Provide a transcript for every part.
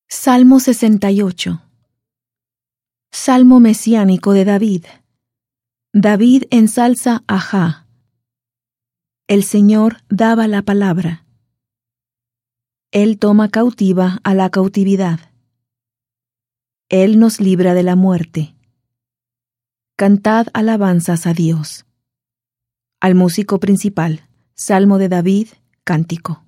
Salmo 68. Salmo mesiánico de David. David ensalza a Jah. El Señor daba la palabra. Él toma cautiva a la cautividad. Él nos libra de la muerte. Cantad alabanzas a Dios. Al músico principal, Salmo de David, cántico.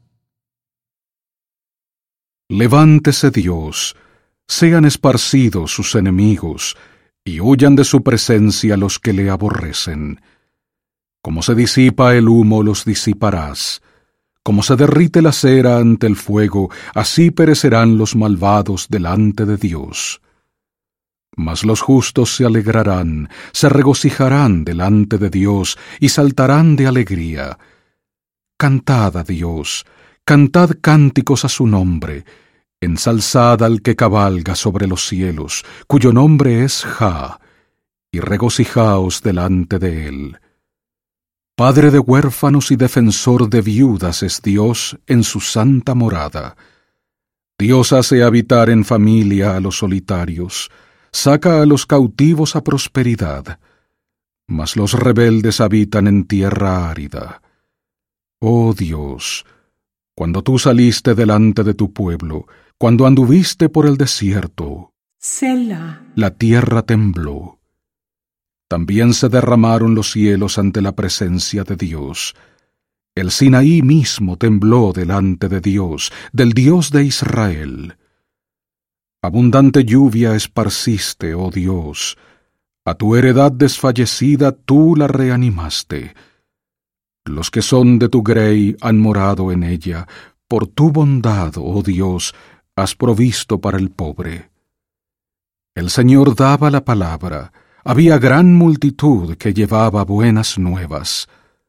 Levántese Dios, sean esparcidos sus enemigos, y huyan de su presencia los que le aborrecen. Como se disipa el humo, los disiparás. Como se derrite la cera ante el fuego, así perecerán los malvados delante de Dios. Mas los justos se alegrarán, se regocijarán delante de Dios, y saltarán de alegría. Cantad a Dios, cantad cánticos a su nombre, ensalzad al que cabalga sobre los cielos, cuyo nombre es Jah, y regocijaos delante de él. Padre de huérfanos y defensor de viudas es Dios en su santa morada. Dios hace habitar en familia a los solitarios, saca a los cautivos a prosperidad, mas los rebeldes habitan en tierra árida. Oh Dios, cuando tú saliste delante de tu pueblo, cuando anduviste por el desierto, Selah. La tierra tembló. También se derramaron los cielos ante la presencia de Dios. El Sinaí mismo tembló delante de Dios, del Dios de Israel. Abundante lluvia esparciste, oh Dios. A tu heredad desfallecida tú la reanimaste. Los que son de tu grey han morado en ella. Por tu bondad, oh Dios, has provisto para el pobre. El Señor daba la palabra. Había gran multitud que llevaba buenas nuevas.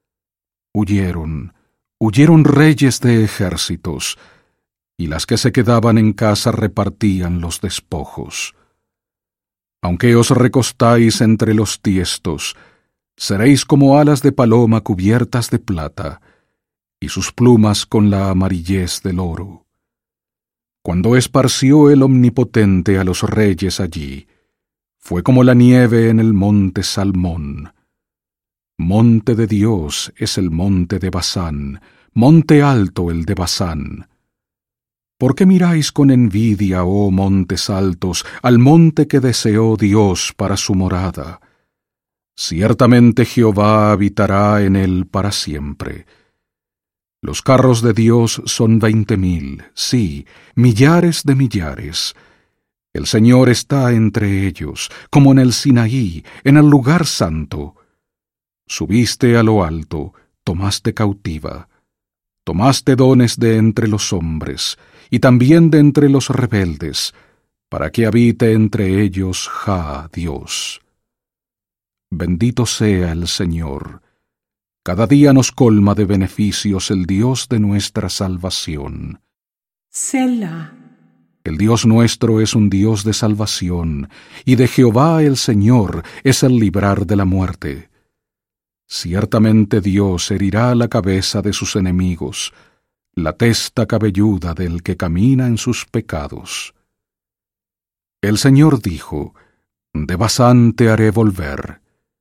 Huyeron reyes de ejércitos, y las que se quedaban en casa repartían los despojos. Aunque os recostáis entre los tiestos, seréis como alas de paloma cubiertas de plata, y sus plumas con la amarillez del oro. Cuando esparció el Omnipotente a los reyes allí, fue como la nieve en el monte Salmón. Monte de Dios es el monte de Basán, monte alto el de Basán. ¿Por qué miráis con envidia, oh montes altos, al monte que deseó Dios para su morada? Ciertamente Jehová habitará en él para siempre. Los carros de Dios son 20,000, sí, millares de millares. El Señor está entre ellos, como en el Sinaí, en el lugar santo. Subiste a lo alto, tomaste cautiva. Tomaste dones de entre los hombres, y también de entre los rebeldes, para que habite entre ellos Jah, Dios. Bendito sea el Señor. Cada día nos colma de beneficios el Dios de nuestra salvación. Selah. El Dios nuestro es un Dios de salvación, y de Jehová el Señor es el librar de la muerte. Ciertamente Dios herirá la cabeza de sus enemigos, la testa cabelluda del que camina en sus pecados. El Señor dijo: de Basán te haré volver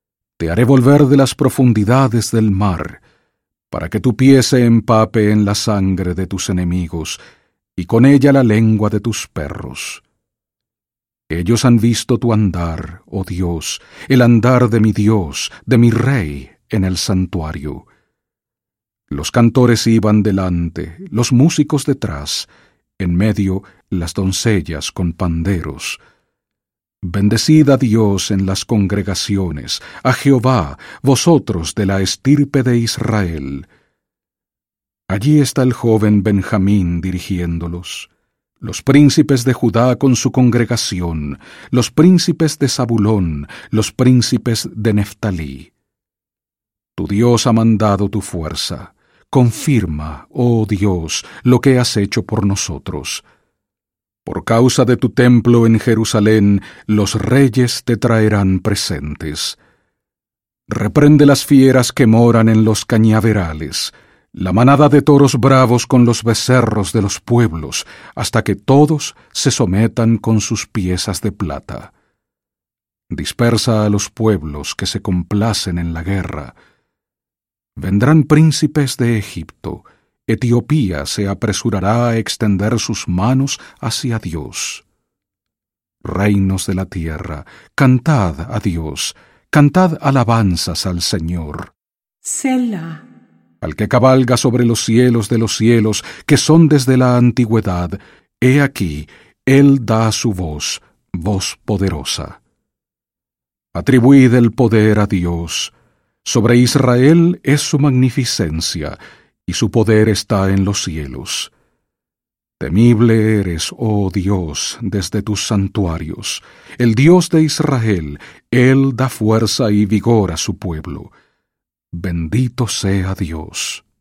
de las profundidades del mar, para que tu pie se empape en la sangre de tus enemigos, y con ella la lengua de tus perros. Ellos han visto tu andar, oh Dios, el andar de mi Dios, de mi Rey, en el santuario. Los cantores iban delante, los músicos detrás, en medio las doncellas con panderos. Bendecid a Dios en las congregaciones, a Jehová, vosotros de la estirpe de Israel. Allí está el joven Benjamín dirigiéndolos, los príncipes de Judá con su congregación, los príncipes de Zabulón, los príncipes de Neftalí. Tu Dios ha mandado tu fuerza. Confirma, oh Dios, lo que has hecho por nosotros. Por causa de tu templo en Jerusalén, los reyes te traerán presentes. Reprende las fieras que moran en los cañaverales, la manada de toros bravos con los becerros de los pueblos, hasta que todos se sometan con sus piezas de plata. Dispersa a los pueblos que se complacen en la guerra. Vendrán príncipes de Egipto. Etiopía se apresurará a extender sus manos hacia Dios. Reinos de la tierra, cantad a Dios, cantad alabanzas al Señor. Selah. Al que cabalga sobre los cielos de los cielos, que son desde la antigüedad, he aquí, Él da su voz, voz poderosa. Atribuid el poder a Dios. Sobre Israel es su magnificencia, y su poder está en los cielos. Temible eres, oh Dios, desde tus santuarios. El Dios de Israel, Él da fuerza y vigor a su pueblo. Bendito sea Dios.